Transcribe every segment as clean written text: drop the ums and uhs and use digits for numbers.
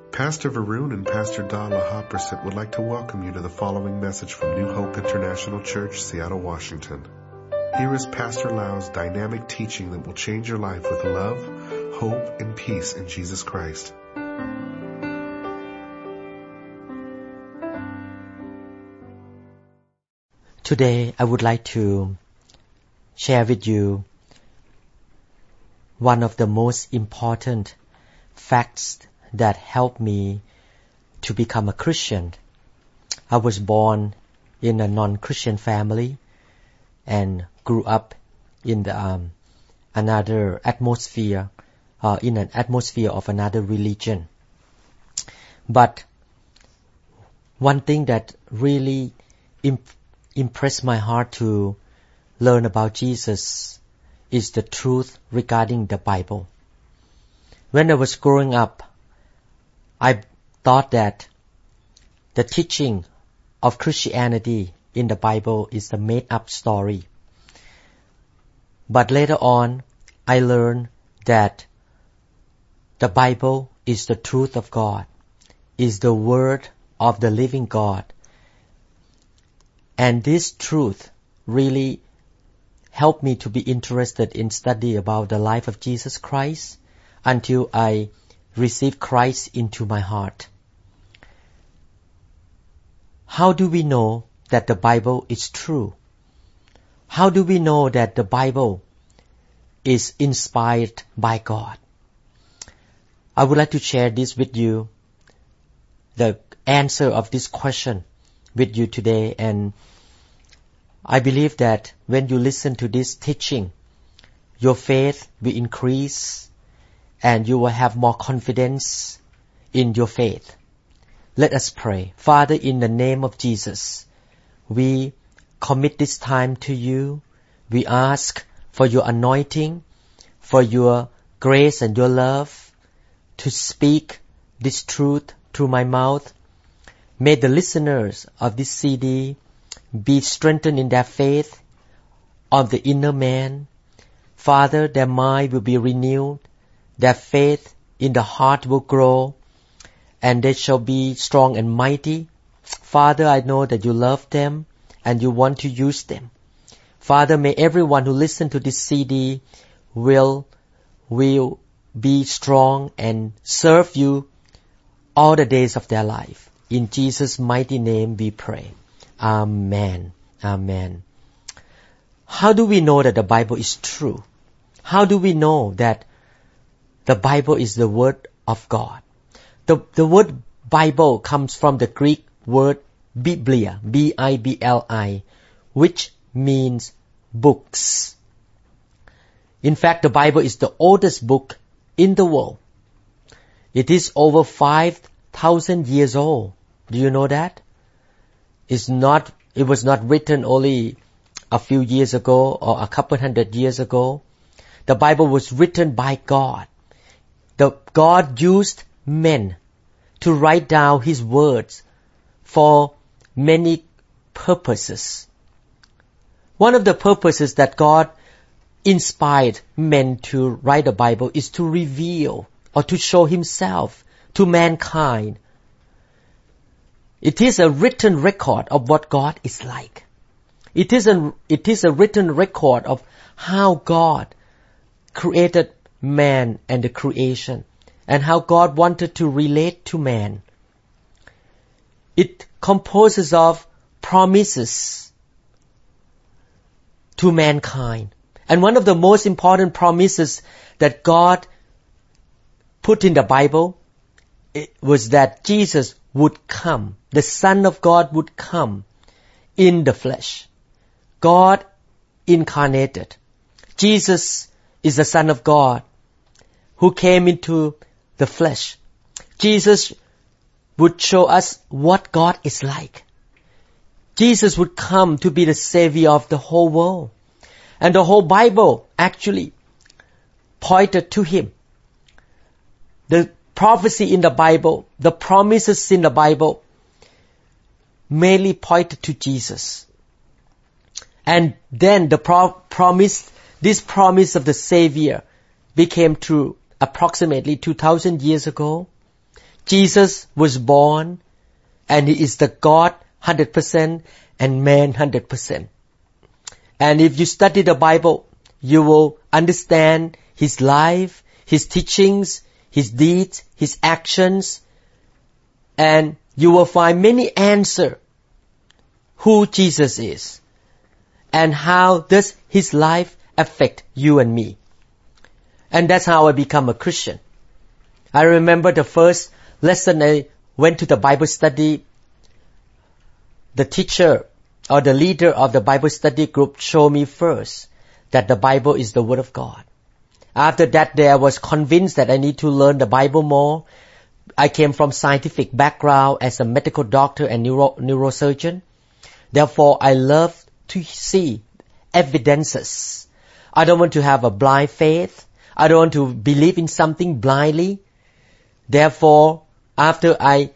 Pastor Varun and Pastor Dala Hopperset would like to welcome you to the following message from New Hope International Church, Seattle, Washington. Here is Pastor Lau's dynamic teaching that will change your life with love, hope, and peace in Jesus Christ. Today, I would like to share with you one of the most important facts that helped me to become a Christian. I was born in a non-Christian family and grew up in another atmosphere, in an atmosphere of another religion. But one thing that really impressed my heart to learn about Jesus is the truth regarding the Bible. When I was growing up, I thought that the teaching of Christianity in the Bible is a made-up story. But later on, I learned that the Bible is the truth of God, is the Word of the living God. And this truth really helped me to be interested in study about the life of Jesus Christ until I received Christ into my heart. How do we know that the Bible is true? How do we know that the Bible is inspired by God? I would like to share this with you, the answer of this question with you today. And I believe that when you listen to this teaching, your faith will increase and you will have more confidence in your faith. Let us pray. Father, in the name of Jesus, we commit this time to you. We ask for your anointing, for your grace and your love to speak this truth through my mouth. May the listeners of this CD be strengthened in their faith of the inner man. Father, their mind will be renewed. Their faith in the heart will grow, and they shall be strong and mighty. Father, I know that you love them and you want to use them. Father, may everyone who listens to this CD will be strong and serve you all the days of their life. In Jesus' mighty name we pray. Amen. Amen. How do we know that the Bible is true? How do we know that the Bible is the Word of God? The word Bible comes from the Greek word Biblia, B-I-B-L-I, which means books. In fact, the Bible is the oldest book in the world. It is over 5,000 years old. Do you know that? It was not written only a few years ago or a couple hundred years ago. The Bible was written by God. God used men to write down His words for many purposes. One of the purposes that God inspired men to write the Bible is to reveal or to show Himself to mankind. It is a written record of what God is like. It is a written record of how God created man and the creation, and how God wanted to relate to man. It composes of promises to mankind. And one of the most important promises that God put in the Bible was that Jesus would come. The Son of God would come in the flesh. God incarnated. Jesus is the Son of God who came into the flesh. Jesus would show us what God is like. Jesus would come to be the Savior of the whole world. And the whole Bible actually pointed to Him. The prophecy in the Bible, the promises in the Bible mainly pointed to Jesus. And then the this promise of the Savior became true approximately 2,000 years ago. Jesus was born and He is the God 100% and man 100%. And if you study the Bible, you will understand His life, His teachings, His deeds, His actions, and you will find many answers who Jesus is and how does His life affect you and me. And that's how I become a Christian. I remember the first lesson I went to the Bible study, the teacher or the leader of the Bible study group showed me first that the Bible is the Word of God. After that day, I was convinced that I need to learn the Bible more. I came from scientific background as a medical doctor and neurosurgeon. Therefore, I love to see evidences. I don't want to have a blind faith. I don't want to believe in something blindly. Therefore, after I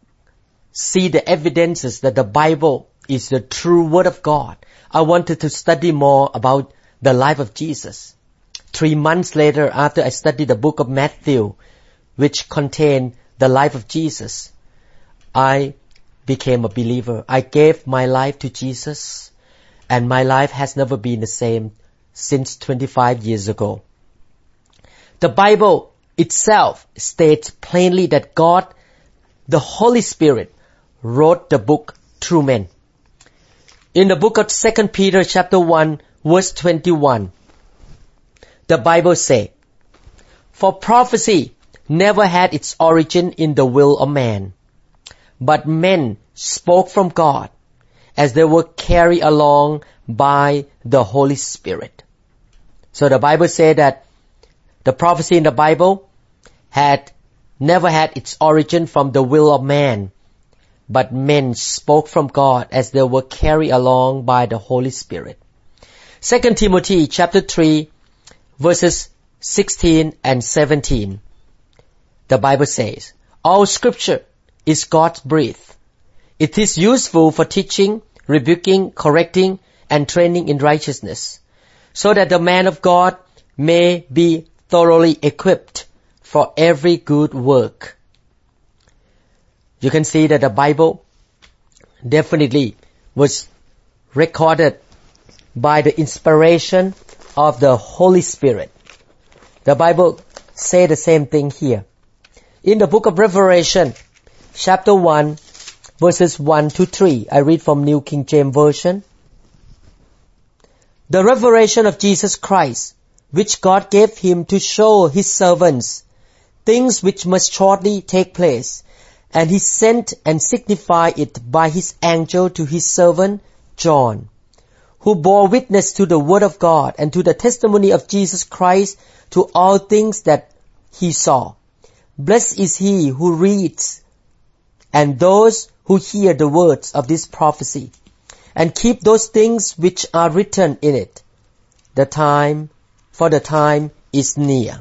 see the evidences that the Bible is the true Word of God, I wanted to study more about the life of Jesus. 3 months later, after I studied the book of Matthew, which contained the life of Jesus, I became a believer. I gave my life to Jesus, and my life has never been the same since 25 years ago. The Bible itself states plainly that God, the Holy Spirit, wrote the book through men. In the book of 2 Peter chapter 1, verse 21, the Bible says, "For prophecy never had its origin in the will of man, but men spoke from God as they were carried along by the Holy Spirit." So the Bible says that the prophecy in the Bible had never had its origin from the will of man, but men spoke from God as they were carried along by the Holy Spirit. 2 Timothy chapter 3, verses 16 and 17. The Bible says, "All scripture is God's breathed. It is useful for teaching, rebuking, correcting, and training in righteousness, so that the man of God may be thoroughly equipped for every good work." You can see that the Bible definitely was recorded by the inspiration of the Holy Spirit. The Bible says the same thing here. In the book of Revelation, chapter 1, verses 1 to 3, I read from New King James Version. "The revelation of Jesus Christ, which God gave Him to show His servants things which must shortly take place, and He sent and signified it by His angel to His servant John, who bore witness to the Word of God and to the testimony of Jesus Christ, to all things that He saw. Blessed is he who reads, and those who hear the words of this prophecy, and keep those things which are written in it. For the time is near."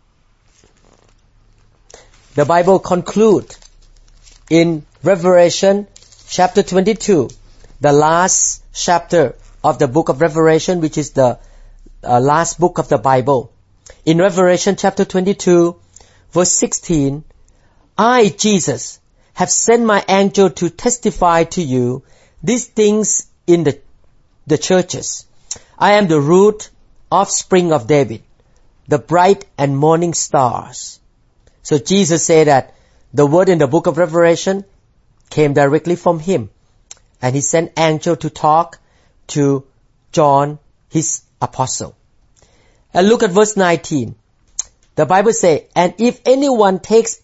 The Bible concludes in Revelation chapter 22, the last chapter of the book of Revelation, which is the last book of the Bible. In Revelation chapter 22, verse 16, "I, Jesus, have sent my angel to testify to you these things in the churches. I am the root, offspring of David, the bright and morning stars." So Jesus said that the word in the book of Revelation came directly from Him. And He sent angel to talk to John, His apostle. And look at verse 19. The Bible says, "And if anyone takes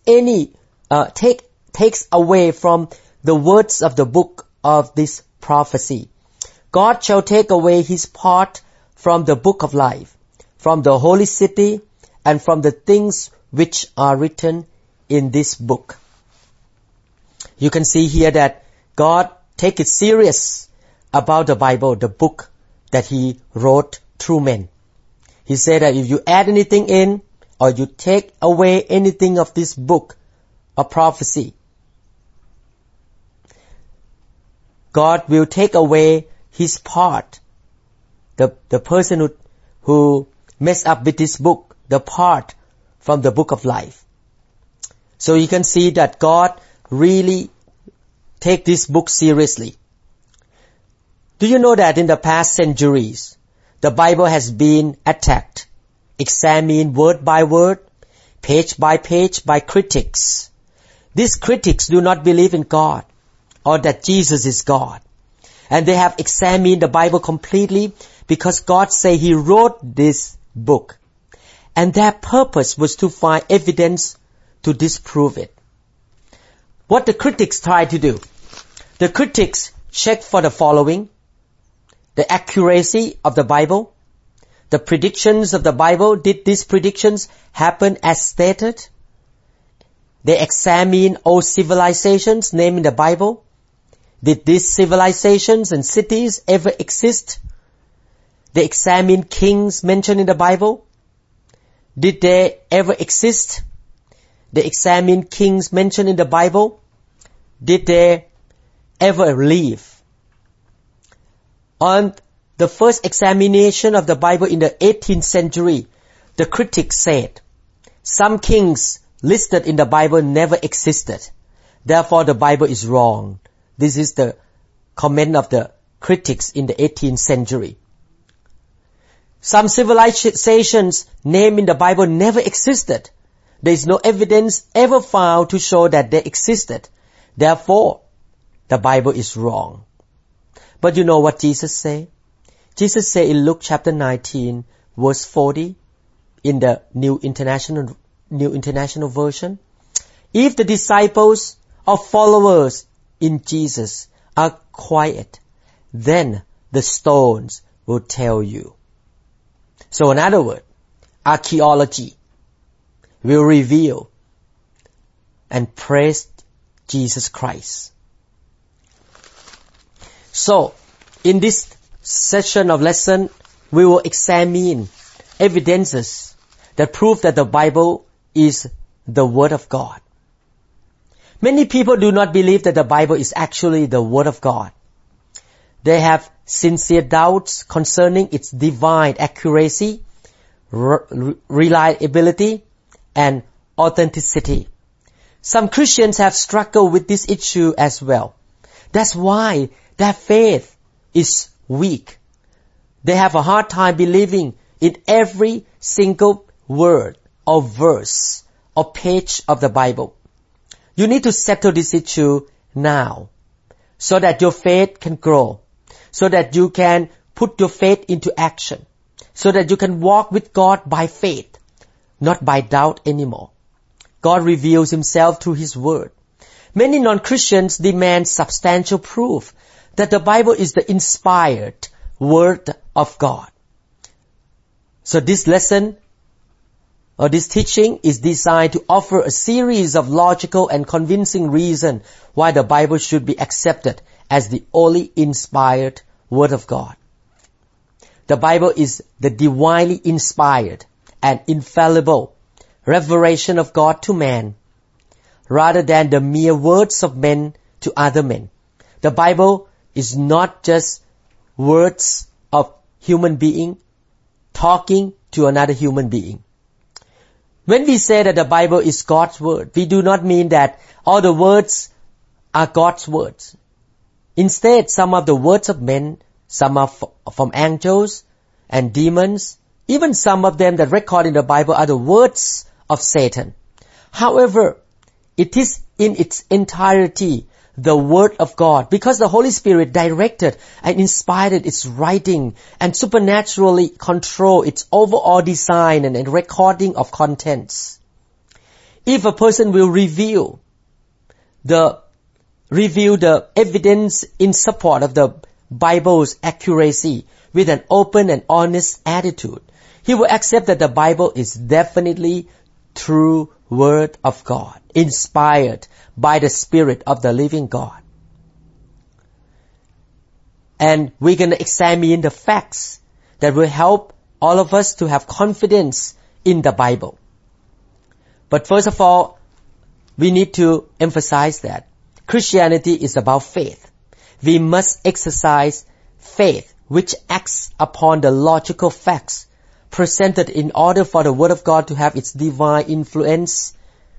away from the words of the book of this prophecy, God shall take away his part from the book of life, from the holy city, and from the things which are written in this book." You can see here that God take it serious about the Bible, the book that He wrote through men. He said that if you add anything in, or you take away anything of this book of prophecy, God will take away His part. The person who messed up with this book, the part from the book of life. So you can see that God really take this book seriously. Do you know that in the past centuries, the Bible has been attacked, examined word by word, page by page by critics. These critics do not believe in God or that Jesus is God. And they have examined the Bible completely because God said He wrote this book. And their purpose was to find evidence to disprove it. What the critics try to do? The critics check for the following: the accuracy of the Bible, the predictions of the Bible. Did these predictions happen as stated? They examine all civilizations named in the Bible. Did these civilizations and cities ever exist? They examine kings mentioned in the Bible. Did they ever exist? They examine kings mentioned in the Bible. Did they ever live? On the first examination of the Bible in the 18th century, the critics said, some kings listed in the Bible never existed. Therefore, the Bible is wrong. This is the comment of the critics in the 18th century. Some civilizations named in the Bible never existed. There is no evidence ever found to show that they existed. Therefore, the Bible is wrong. But you know what Jesus said? Jesus said in Luke chapter 19, verse 40, in the New International Version, if the disciples or followers in Jesus are quiet, then the stones will tell you. So in other words, archaeology will reveal and praise Jesus Christ. So, in this session of lesson, we will examine evidences that prove that the Bible is the Word of God. Many people do not believe that the Bible is actually the Word of God. They have sincere doubts concerning its divine accuracy, reliability, and authenticity. Some Christians have struggled with this issue as well. That's why their faith is weak. They have a hard time believing in every single word or verse or page of the Bible. You need to settle this issue now so that your faith can grow, so that you can put your faith into action, so that you can walk with God by faith, not by doubt anymore. God reveals Himself through His Word. Many non-Christians demand substantial proof that the Bible is the inspired Word of God. So this lesson or this teaching is designed to offer a series of logical and convincing reasons why the Bible should be accepted as the only inspired Word of God. The Bible is the divinely inspired and infallible revelation of God to man, rather than the mere words of men to other men. The Bible is not just words of human being talking to another human being. When we say that the Bible is God's Word, we do not mean that all the words are God's words. Instead, some of the words of men, some are from angels and demons, even some of them that record in the Bible are the words of Satan. However, it is in its entirety the Word of God, because the Holy Spirit directed and inspired its writing and supernaturally controlled its overall design and recording of contents. If a person will review the evidence in support of the Bible's accuracy with an open and honest attitude, he will accept that the Bible is definitely true Word of God, inspired by the Spirit of the living God. And we're going to examine the facts that will help all of us to have confidence in the Bible. But first of all, we need to emphasize that Christianity is about faith. We must exercise faith, which acts upon the logical facts presented in order for the Word of God to have its divine influence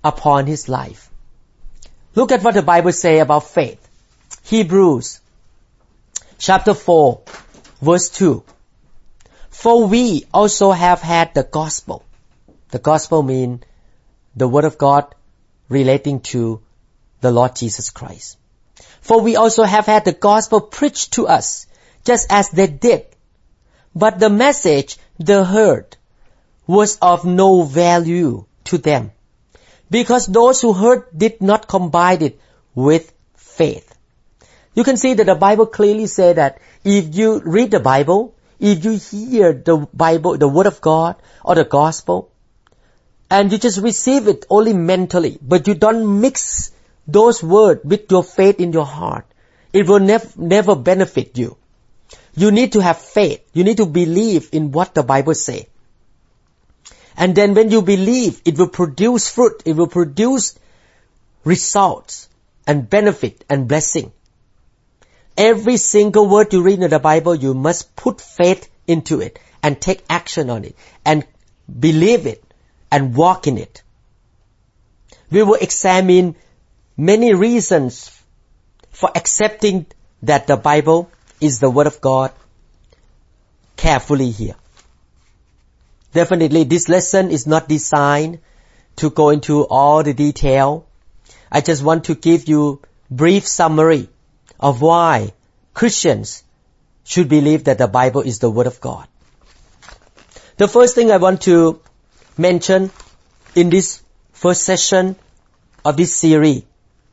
upon his life. Look at what the Bible says about faith. Hebrews chapter 4 verse 2. For we also have had the gospel. The gospel means the word of God relating to the Lord Jesus Christ. For we also have had the gospel preached to us, just as they did. But the message they heard was of no value to them, because those who heard did not combine it with faith. You can see that the Bible clearly says that if you read the Bible, if you hear the Bible, the Word of God, or the Gospel, and you just receive it only mentally, but you don't mix those words with your faith in your heart, it will never benefit you. You need to have faith. You need to believe in what the Bible says. And then when you believe, it will produce fruit. It will produce results and benefit and blessing. Every single word you read in the Bible, you must put faith into it and take action on it and believe it and walk in it. We will examine many reasons for accepting that the Bible is the Word of God carefully here. Definitely, this lesson is not designed to go into all the detail. I just want to give you brief summary of why Christians should believe that the Bible is the Word of God. The first thing I want to mention in this first session of this series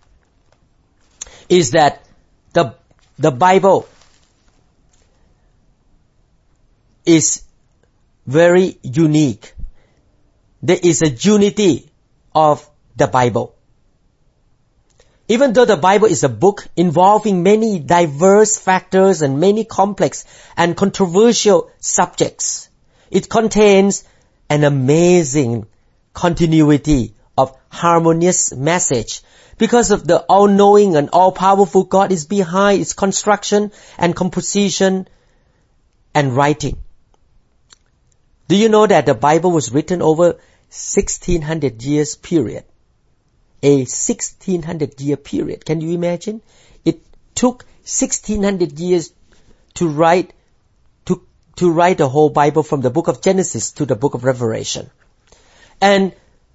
is that the Bible is very unique. There is a unity of the Bible. Even though the Bible is a book involving many diverse factors and many complex and controversial subjects, it contains an amazing continuity of harmonious message because of the all-knowing and all-powerful God is behind its construction and composition and writing. Do you know that the Bible was written over 1600 years period? A 1600 year period. Can you imagine? It took 1600 years to write the whole Bible from the book of Genesis to the book of Revelation. And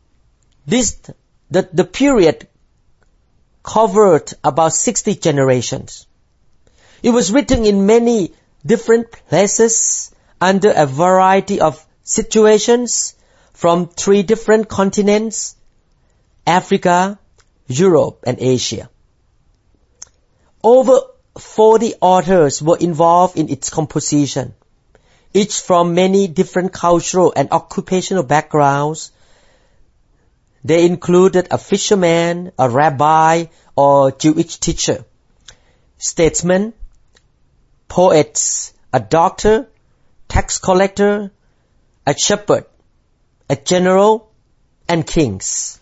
the period covered about 60 generations. It was written in many different places under a variety of situations from 3 different continents: Africa, Europe, and Asia. Over 40 authors were involved in its composition, each from many different cultural and occupational backgrounds. They included a fisherman, a rabbi, or Jewish teacher, statesmen, poets, a doctor, tax collector, a shepherd, a general, and kings.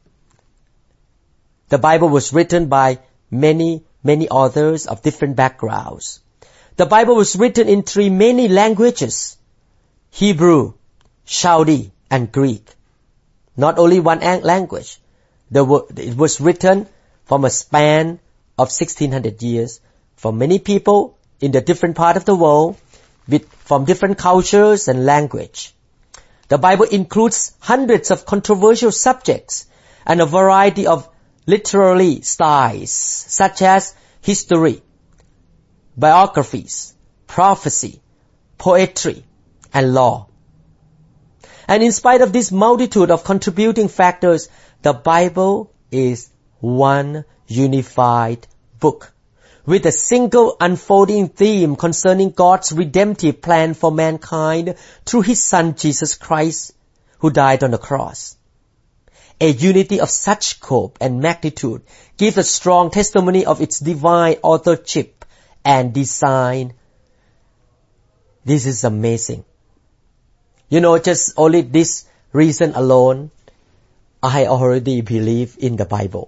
The Bible was written by many authors of different backgrounds. The Bible was written in 3 main languages: Hebrew, Chaldee, and Greek. Not only one language. It was written from a span of 1600 years for many people in the different part of the world from different cultures and language. The Bible includes hundreds of controversial subjects and a variety of literary styles such as history, biographies, prophecy, poetry, and law. And in spite of this multitude of contributing factors, the Bible is one unified book with a single unfolding theme concerning God's redemptive plan for mankind through His Son Jesus Christ, who died on the cross. A unity of such scope and magnitude gives a strong testimony of its divine authorship and design. This is amazing. You know, just only this reason alone, I already believe in the Bible.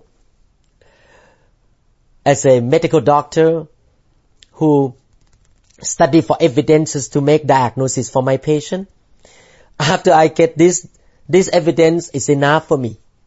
As a medical doctor who study for evidences to make diagnosis for my patient, after I get this evidence is enough for me.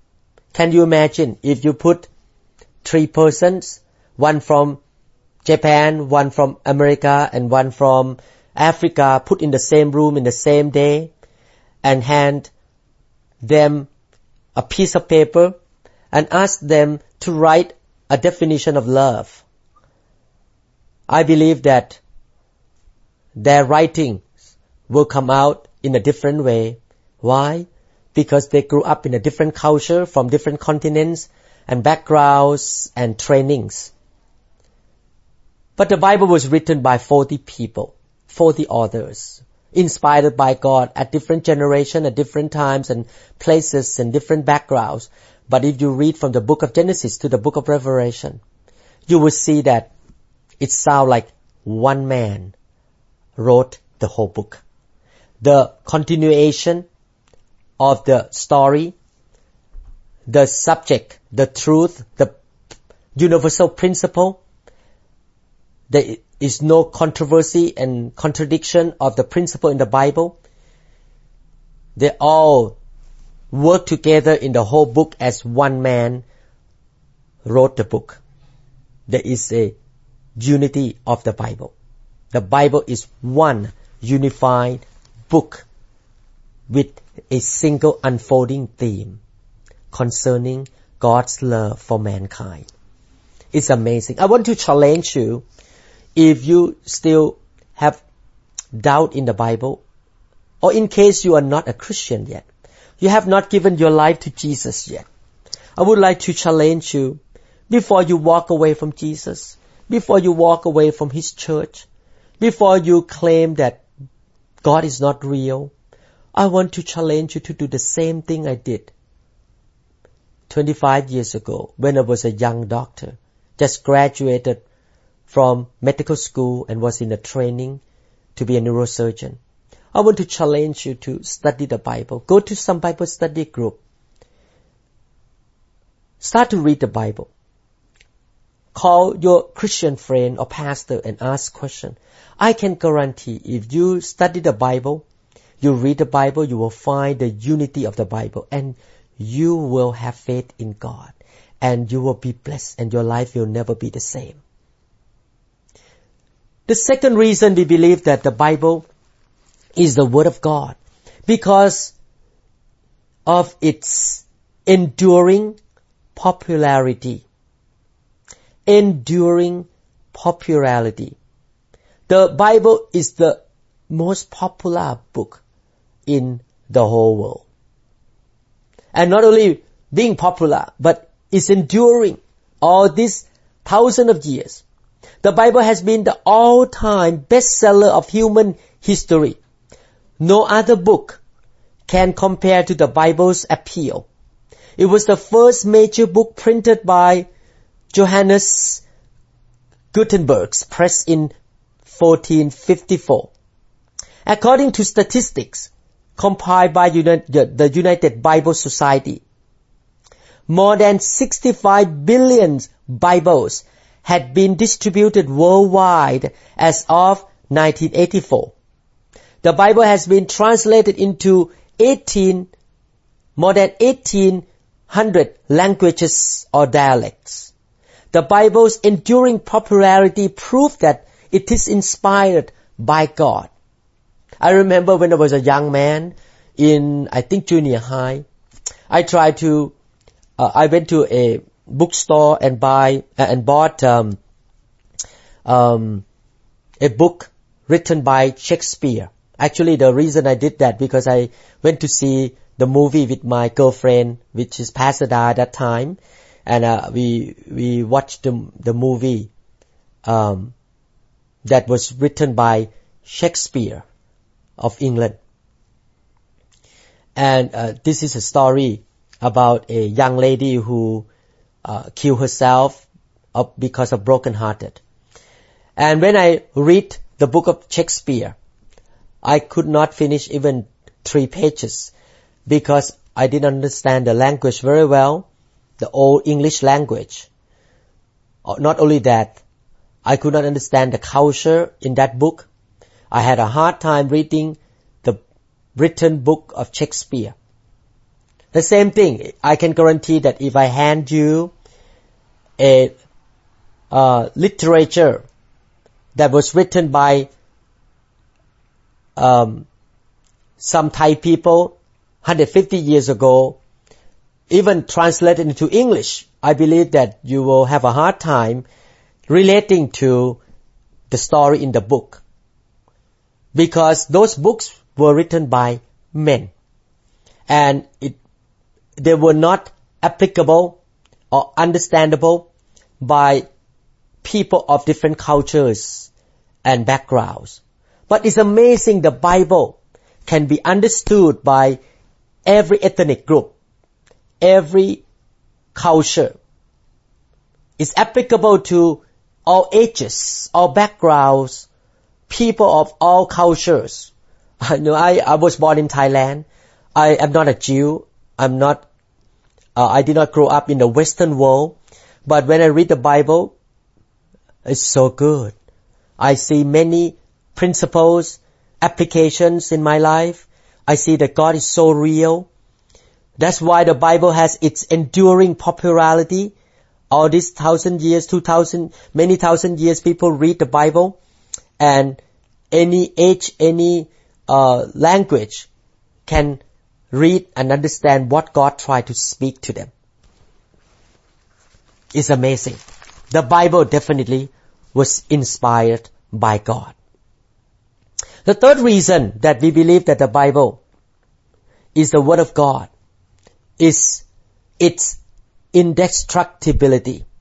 Can you imagine if you put 3 persons, one from Japan, one from America, and one from Africa, put in the same room in the same day, and hand them a piece of paper and ask them to write a definition of love? I believe that their writings will come out in a different way. Why? Because they grew up in a different culture from different continents and backgrounds and trainings. But the Bible was written by 40 people, 40 authors, inspired by God at different generations, at different times and places and different backgrounds. But if you read from the book of Genesis to the book of Revelation, you will see that it sounds like one man wrote the whole book. The continuation of the story, the subject, the truth, the universal principle, there is no controversy and contradiction of the principle in the Bible. They all work together in the whole book as one man wrote the book. There is a unity of the Bible. The Bible is one unified book with a single unfolding theme concerning God's love for mankind. It's amazing. I want to challenge you, if you still have doubt in the Bible, or in case you are not a Christian yet, you have not given your life to Jesus yet, I would like to challenge you, before you walk away from Jesus, before you walk away from His church, before you claim that God is not real, I want to challenge you to do the same thing I did 25 years ago when I was a young doctor, just graduated from medical school and was in a training to be a neurosurgeon. I want to challenge you to study the Bible. Go to some Bible study group. Start to read the Bible. Call your Christian friend or pastor and ask questions. I can guarantee if you study the Bible, you read the Bible, you will find the unity of the Bible, and you will have faith in God, and you will be blessed, and your life will never be the same. The second reason we believe that the Bible is the Word of God, because of its enduring popularity. Enduring popularity. The Bible is the most popular book in the whole world. And not only being popular, but it's enduring all these thousands of years. The Bible has been the all-time bestseller of human history. No other book can compare to the Bible's appeal. It was the first major book printed by Johannes Gutenberg's press in 1454. According to statistics compiled by the United Bible Society, more than 65 billion Bibles had been distributed worldwide as of 1984. The Bible has been translated into more than 1,800 languages or dialects. The Bible's enduring popularity proves that it is inspired by God. I remember when I was a young man in, I think, junior high, I went to a bookstore and bought a book written by Shakespeare. Actually, the reason I did that because I went to see the movie with my girlfriend, which is Pasada at that time, and we watched the movie that was written by Shakespeare of England. And this is a story about a young lady who killed herself because of broken-hearted. And when I read the book of Shakespeare, I could not finish even 3 pages because I didn't understand the language very well, the old English language. Not only that, I could not understand the culture in that book. I had a hard time reading the written book of Shakespeare. The same thing, I can guarantee that if I hand you a literature that was written by some Thai people 150 years ago, even translated into English, I believe that you will have a hard time relating to the story in the book, because those books were written by men, and they were not applicable or understandable by people of different cultures and backgrounds. But it's amazing the Bible can be understood by every ethnic group, every culture. It's applicable to all ages, all backgrounds, people of all cultures. I was born in Thailand. I am not a Jew. I did not grow up in the Western world. But when I read the Bible, it's so good. I see many principles, applications in my life. I see that God is so real. That's why the Bible has its enduring popularity. All these 1,000 years, 2,000, many thousand years, people read the Bible, and any age, any language can read and understand what God tried to speak to them. It's amazing. The Bible definitely was inspired by God. The third reason that we believe that the Bible is the Word of God is its indestructibility.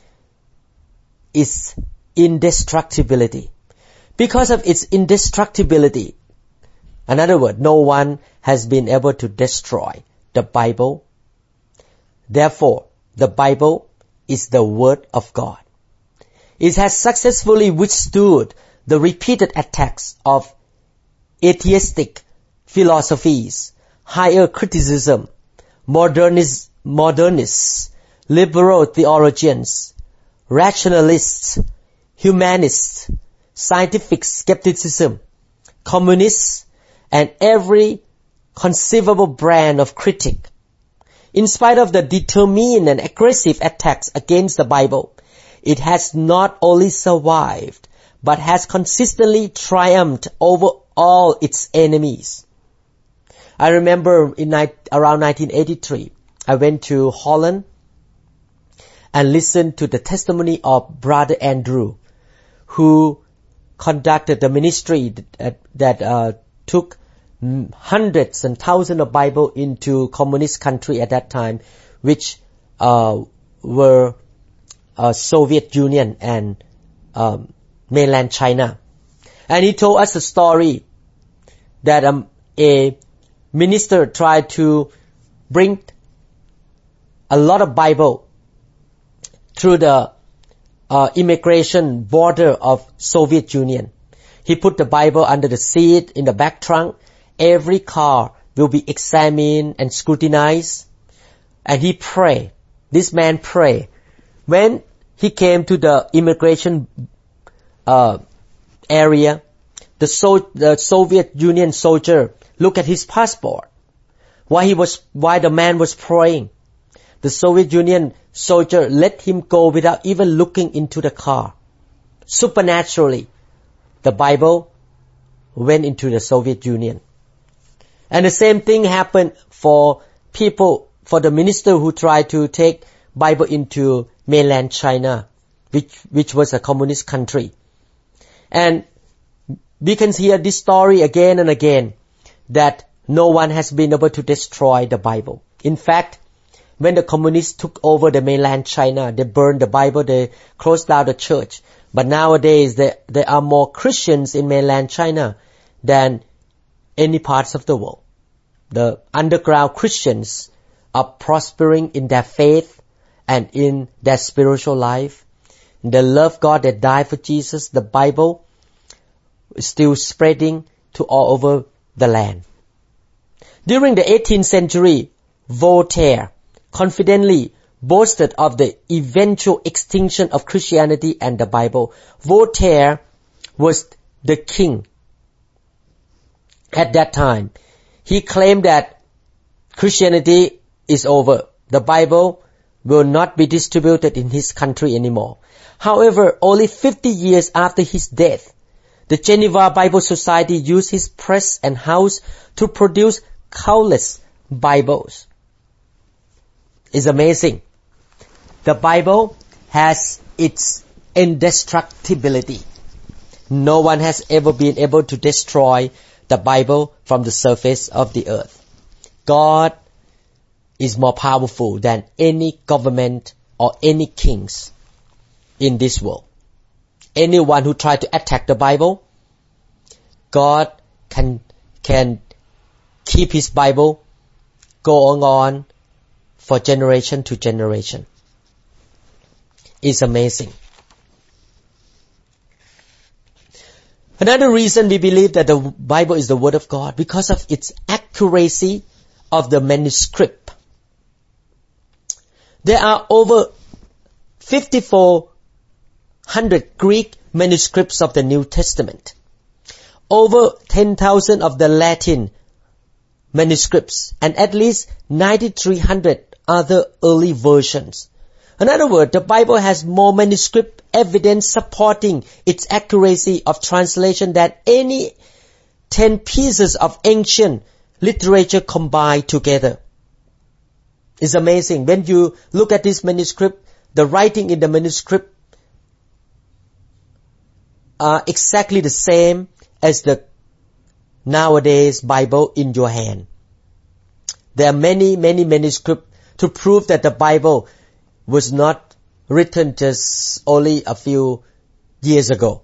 Because of its indestructibility, in other words, no one has been able to destroy the Bible. Therefore, the Bible is the Word of God. It has successfully withstood the repeated attacks of atheistic philosophies, higher criticism, modernists, liberal theologians, rationalists, humanists, scientific skepticism, communists, and every conceivable brand of critic. In spite of the determined and aggressive attacks against the Bible, it has not only survived, but has consistently triumphed over all its enemies. I remember around 1983, I went to Holland and listened to the testimony of Brother Andrew, who conducted the ministry that took hundreds and thousands of Bible into communist country at that time, which were Soviet Union and mainland China. And he told us a story that a minister tried to bring a lot of Bible through the immigration border of Soviet Union. He put the Bible under the seat in the back trunk. Every car will be examined and scrutinized. And he prayed. This man prayed. When he came to the immigration area, the Soviet Union soldier looked at his passport while the man was praying. The Soviet Union soldier let him go without even looking into the car. Supernaturally, the Bible went into the Soviet Union. And the same thing happened for the minister who tried to take Bible into mainland China, which was a communist country. And we can hear this story again and again, that no one has been able to destroy the Bible. In fact, when the communists took over the mainland China, they burned the Bible, they closed down the church. But nowadays, there are more Christians in mainland China than any parts of the world. The underground Christians are prospering in their faith and in their spiritual life. They love God, they died for Jesus. The Bible is still spreading to all over the land. During the 18th century, Voltaire confidently boasted of the eventual extinction of Christianity and the Bible. Voltaire was the king at that time. He claimed that Christianity is over. The Bible will not be distributed in his country anymore. However, only 50 years after his death, the Geneva Bible Society used his press and house to produce countless Bibles. It's amazing. The Bible has its indestructibility. No one has ever been able to destroy the Bible from the surface of the earth. God is more powerful than any government or any kings in this world. Anyone who tries to attack the Bible, God can keep his Bible going on for generation to generation. It's amazing. Another reason we believe that the Bible is the Word of God, because of its accuracy of the manuscript. There are over 5,400 Greek manuscripts of the New Testament, over 10,000 of the Latin manuscripts, and at least 9,300 other early versions. In other words, the Bible has more manuscript evidence supporting its accuracy of translation than any 10 pieces of ancient literature combined together. It's amazing. When you look at this manuscript, the writing in the manuscript are exactly the same as the nowadays Bible in your hand. There are many manuscripts to prove that the Bible was not written just only a few years ago.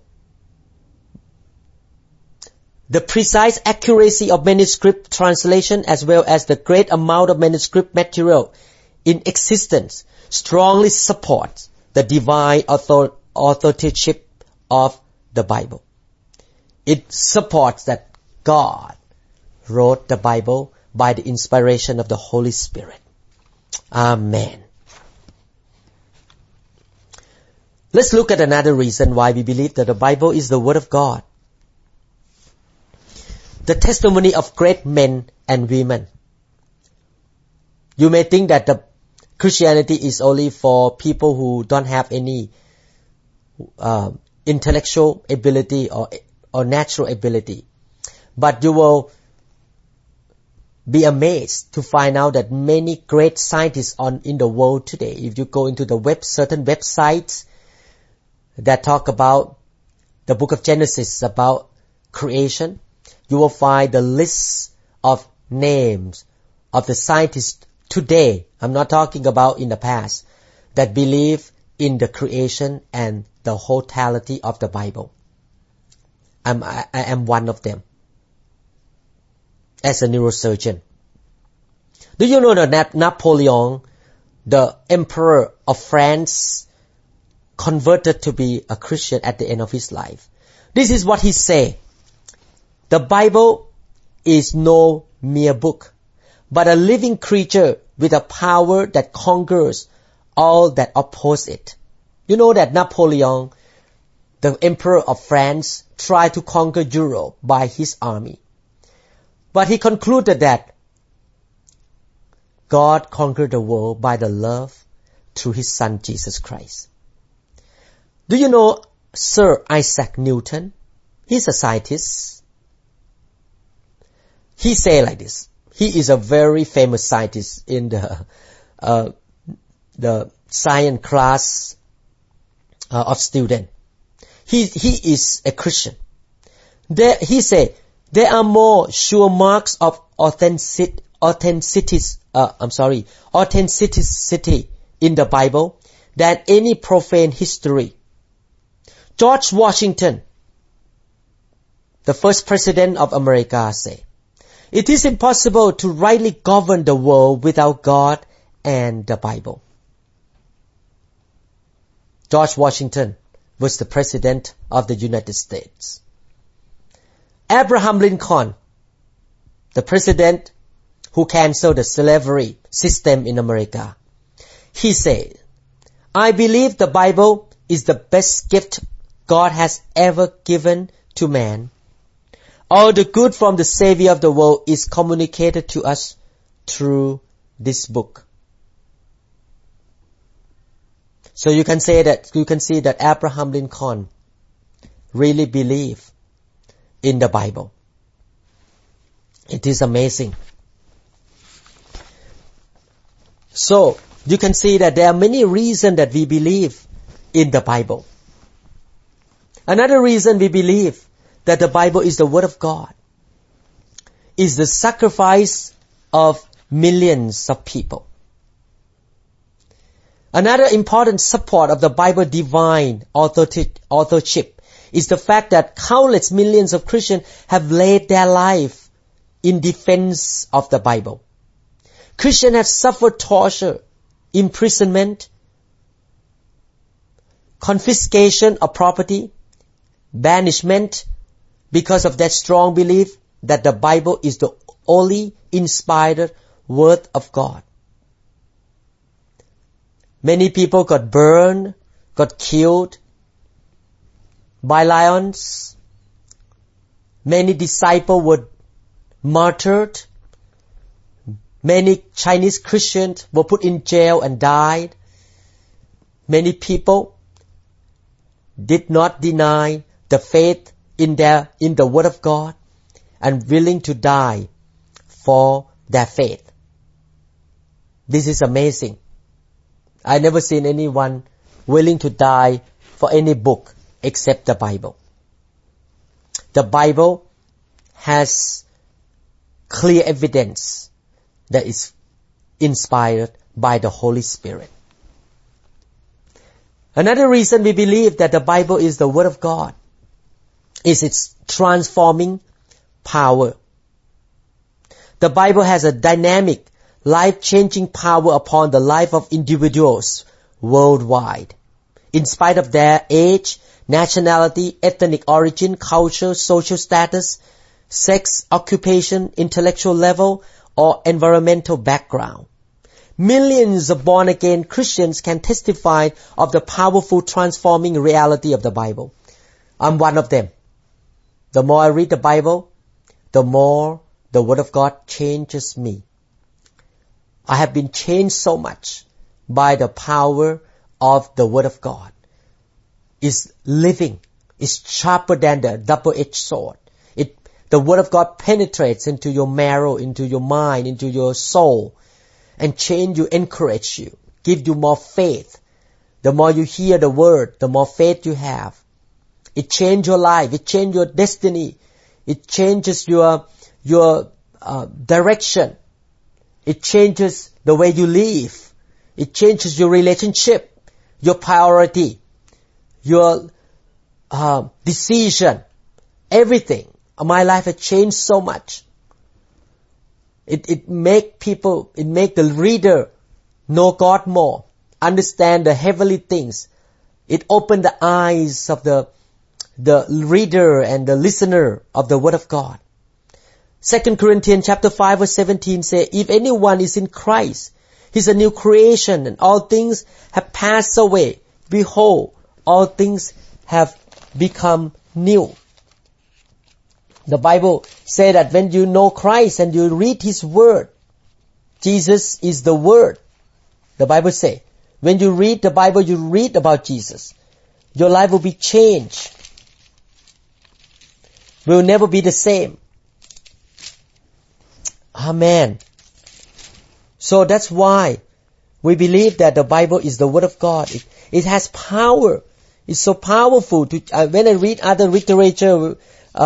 The precise accuracy of manuscript translation as well as the great amount of manuscript material in existence strongly supports the divine authorship of the Bible. It supports that God wrote the Bible by the inspiration of the Holy Spirit. Amen. Let's look at another reason why we believe that the Bible is the Word of God. The testimony of great men and women. You may think that the Christianity is only for people who don't have any intellectual ability or natural ability. But you will be amazed to find out that many great scientists in the world today, if you go into the certain websites that talk about the book of Genesis, about creation, you will find the list of names of the scientists today. I'm not talking about in the past, that believe in the creation and the totality of the Bible. I am one of them as a neurosurgeon. Do you know that Napoleon, the Emperor of France, converted to be a Christian at the end of his life? This is what he said. The Bible is no mere book, but a living creature with a power that conquers all that oppose it. You know that Napoleon, the Emperor of France, tried to conquer Europe by his army. But he concluded that God conquered the world by the love through his Son Jesus Christ. Do you know Sir Isaac Newton? He's a scientist. He said like this. He is a very famous scientist in the science class of student. He is a Christian. He said, there are more sure marks of authenticity in the Bible than any profane history. George Washington, the first president of America, said, it is impossible to rightly govern the world without God and the Bible. George Washington was the president of the United States. Abraham Lincoln, the president who canceled the slavery system in America, he said, I believe the Bible is the best gift God has ever given to man. All the good from the Savior of the world is communicated to us through this book. So you can see that Abraham Lincoln really believed in the Bible. It is amazing. So you can see that there are many reasons that we believe in the Bible. Another reason we believe that the Bible is the Word of God is the sacrifice of millions of people. Another important support of the Bible divine authorship is the fact that countless millions of Christians have laid their life in defense of the Bible. Christians have suffered torture, imprisonment, confiscation of property, banishment because of their strong belief that the Bible is the only inspired Word of God. Many people got burned, got killed by lions. Many disciples were martyred. Many Chinese Christians were put in jail and died. Many people did not deny the faith in the Word of God and willing to die for their faith. This is amazing. I never seen anyone willing to die for any book except the Bible. The Bible has clear evidence that is inspired by the Holy Spirit. Another reason we believe that the Bible is the Word of God is its transforming power. The Bible has a dynamic, life-changing power upon the life of individuals worldwide. In spite of their age, nationality, ethnic origin, culture, social status, sex, occupation, intellectual level, or environmental background. Millions of born-again Christians can testify of the powerful transforming reality of the Bible. I'm one of them. The more I read the Bible, the more the Word of God changes me. I have been changed so much by the power of the Word of God. It's living. It's sharper than the double-edged sword. The Word of God penetrates into your marrow, into your mind, into your soul, and change you, encourage you, give you more faith. The more you hear the Word, the more faith you have. It changes your life. It changes your destiny. It changes your direction. It changes the way you live. It changes your relationship, your priority, your decision, everything. My life has changed so much. It make the reader know God more, understand the heavenly things. It opened the eyes of the reader and the listener of the Word of God. 2 Corinthians chapter 5 verse 17 says, if anyone is in Christ, he's a new creation, and all things have passed away. Behold, all things have become new. The Bible says that when you know Christ and you read His Word, Jesus is the Word. The Bible says, when you read the Bible, you read about Jesus. Your life will be changed. Will never be the same. Amen. So that's why we believe that the Bible is the Word of God. It has power. It's so powerful. When I read other literature,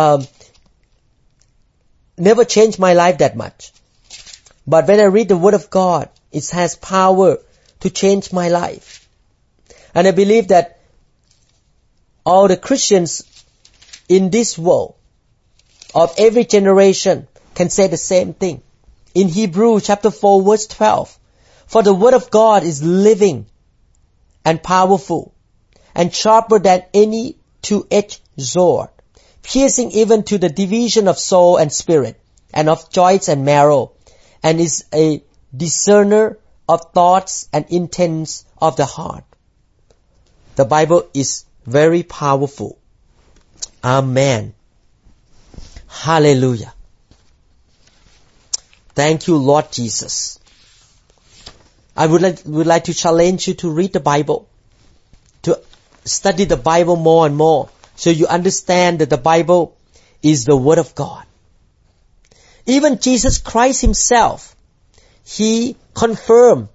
never changed my life that much. But when I read the Word of God, it has power to change my life. And I believe that all the Christians in this world, of every generation, can say the same thing. In Hebrews chapter 4 verse 12, for the Word of God is living and powerful and sharper than any two-edged sword, piercing even to the division of soul and spirit and of joints and marrow, and is a discerner of thoughts and intents of the heart. The Bible is very powerful. Amen. Hallelujah. Thank you, Lord Jesus. I would like to challenge you to read the Bible, to study the Bible more and more, so you understand that the Bible is the Word of God. Even Jesus Christ Himself, He confirmed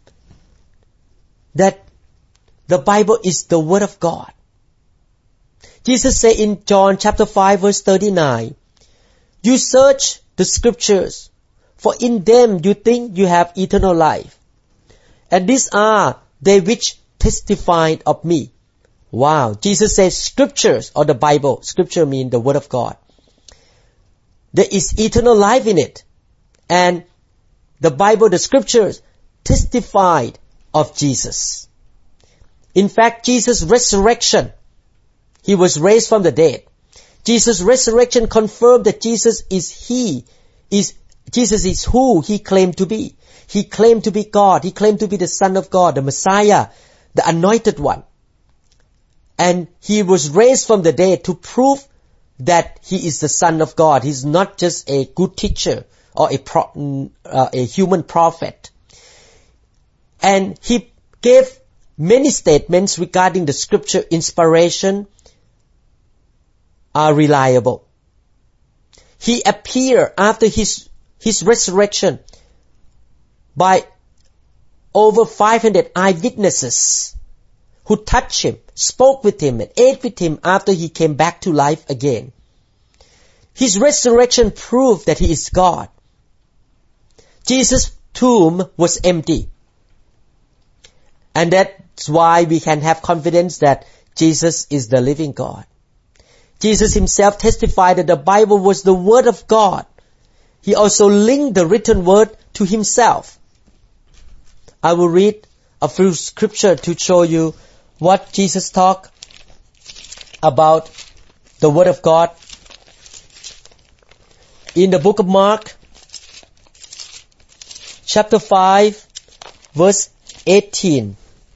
that the Bible is the Word of God. Jesus said in John chapter 5 verse 39, you search the scriptures, for in them you think you have eternal life. And these are they which testify of me. Wow. Jesus says scriptures or the Bible. Scripture means the Word of God. There is eternal life in it. And the Bible, the scriptures, testified of Jesus. In fact, Jesus' resurrection, He was raised from the dead. Jesus' resurrection confirmed that Jesus is who He claimed to be. He claimed to be God. He claimed to be the Son of God, the Messiah, the Anointed One. And He was raised from the dead to prove that He is the Son of God. He's not just a good teacher or a human prophet. And He gave many statements regarding the scripture inspiration are reliable. He appeared after His resurrection by over 500 eyewitnesses who touched Him, spoke with Him, and ate with Him after He came back to life again. His resurrection proved that He is God. Jesus' tomb was empty. And that's why we can have confidence that Jesus is the living God. Jesus Himself testified that the Bible was the Word of God. He also linked the written word to Himself. I will read a few scripture to show you what Jesus talked about the Word of God. In the book of Mark, chapter 5, verse 18.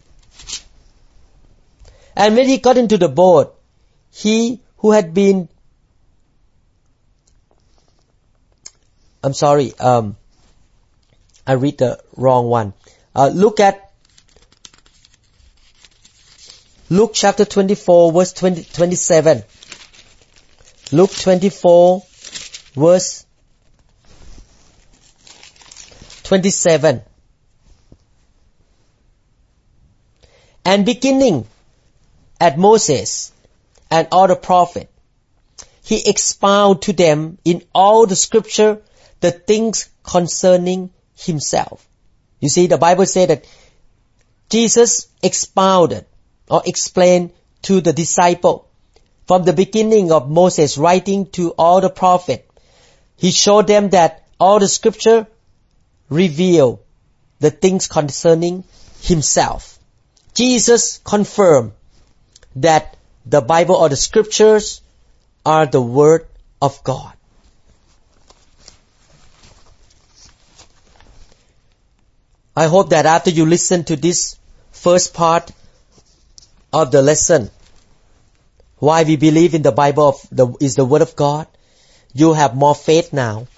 And when He got into the boat, he who had been, I read the wrong one. Look at Luke chapter 24, verse 27. Luke 24, verse 27. And beginning at Moses and all the prophets, He expounded to them in all the scripture the things concerning Himself. You see, the Bible said that Jesus expounded or explained to the disciple from the beginning of Moses writing to all the prophets. He showed them that all the scripture reveal the things concerning Himself. Jesus confirmed that the Bible or the scriptures are the Word of God. I hope that after you listen to this first part of the lesson, why we believe in the Bible is the Word of God, you have more faith now.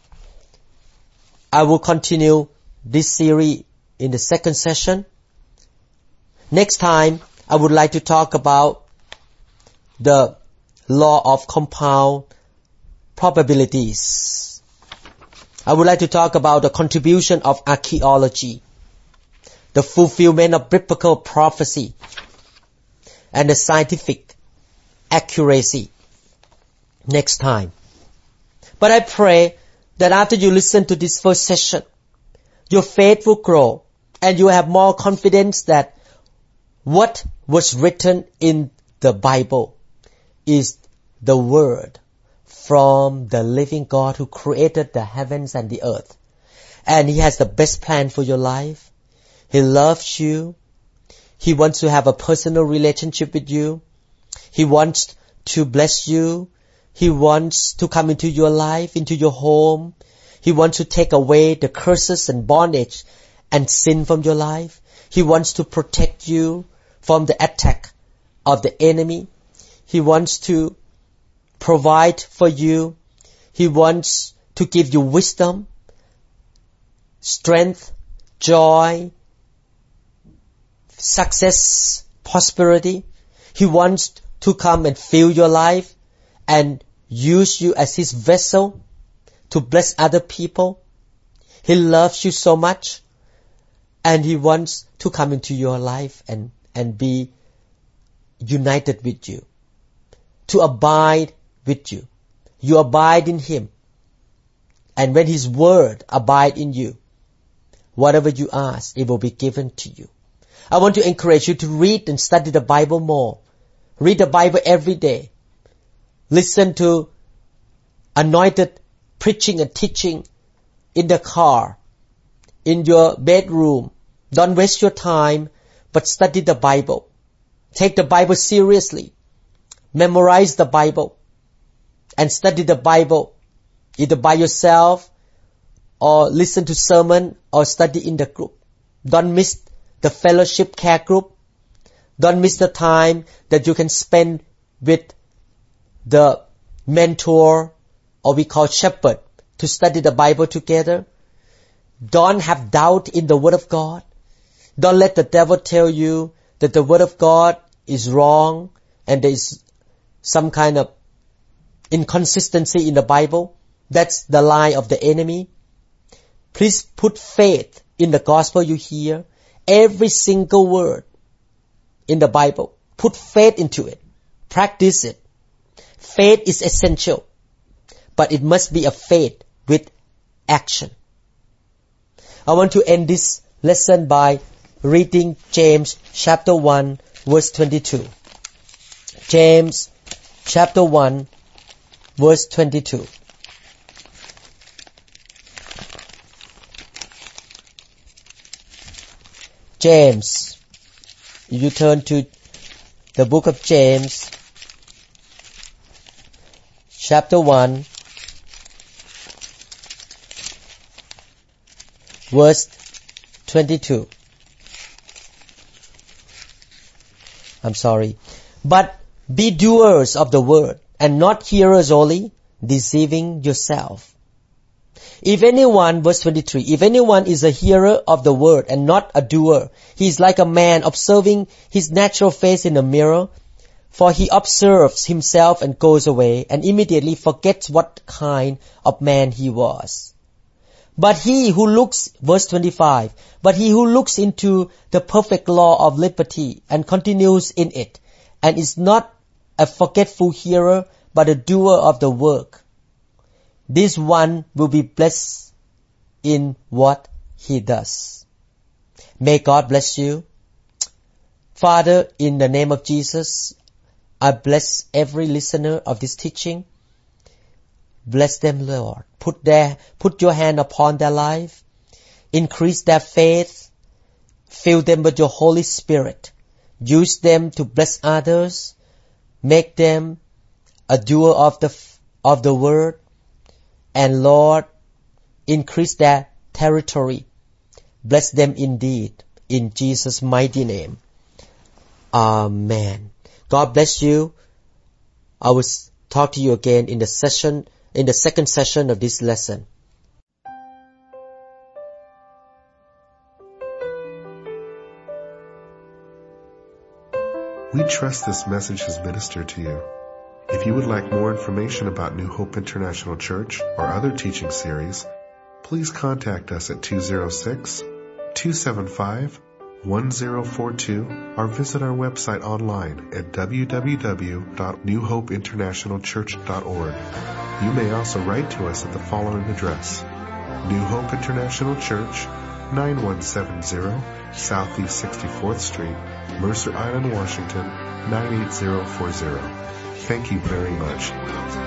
I will continue this series in the second session. Next time, I would like to talk about the law of compound probabilities. I would like to talk about the contribution of archaeology, the fulfillment of biblical prophecy, and the scientific accuracy next time. But I pray that after you listen to this first session, your faith will grow and you have more confidence that what was written in the Bible is the Word from the living God who created the heavens and the earth. And He has the best plan for your life. He loves you. He wants to have a personal relationship with you. He wants to bless you. He wants to come into your life, into your home. He wants to take away the curses and bondage and sin from your life. He wants to protect you from the attack of the enemy. He wants to provide for you. He wants to give you wisdom strength, joy, success, prosperity. He wants to come and fill your life and use you as His vessel to bless other people. He loves you so much, and He wants to come into your life and be united with you, to abide with you. You abide in Him, and when His word abide in you, whatever you ask, it will be given to you. I want to encourage you to read and study the Bible more. Read the Bible every day. Listen to anointed preaching and teaching in the car, in your bedroom. Don't waste your time, but study the Bible. Take the Bible seriously. Memorize the Bible and study the Bible either by yourself or listen to sermon or study in the group. Don't miss the fellowship care group. Don't miss the time that you can spend with the mentor, or we call shepherd, to study the Bible together. Don't have doubt in the Word of God. Don't let the devil tell you that the Word of God is wrong and there is some kind of inconsistency in the Bible. That's the lie of the enemy. Please put faith in the gospel you hear. Every single word in the Bible. Put faith into it. Practice it. Faith is essential, but it must be a faith with action. I want to end this lesson by reading James chapter 1 verse 22. James chapter 1 verse 22. James, you turn to the book of James, chapter 1, verse 22. But be doers of the word, and not hearers only, deceiving yourself. If anyone, verse 23, if anyone is a hearer of the word and not a doer, he is like a man observing his natural face in a mirror. For he observes himself and goes away, and immediately forgets what kind of man he was. But he who looks, verse 25, but he who looks into the perfect law of liberty and continues in it, and is not a forgetful hearer, but a doer of the work, this one will be blessed in what he does. May God bless you. Father, in the name of Jesus, I bless every listener of this teaching. Bless them, Lord. Put your hand upon their life. Increase their faith. Fill them with your Holy Spirit. Use them to bless others. Make them a doer of the word. And Lord, increase their territory. Bless them indeed. In Jesus' mighty name. Amen. God bless you. I will talk to you again in the second session of this lesson. We trust this message has ministered to you. If you would like more information about New Hope International Church or other teaching series, please contact us at 206-275-1042 or visit our website online at www.newhopeinternationalchurch.org. You may also write to us at the following address: New Hope International Church, 9170 Southeast 64th Street, Mercer Island, Washington, 98040. Thank you very much.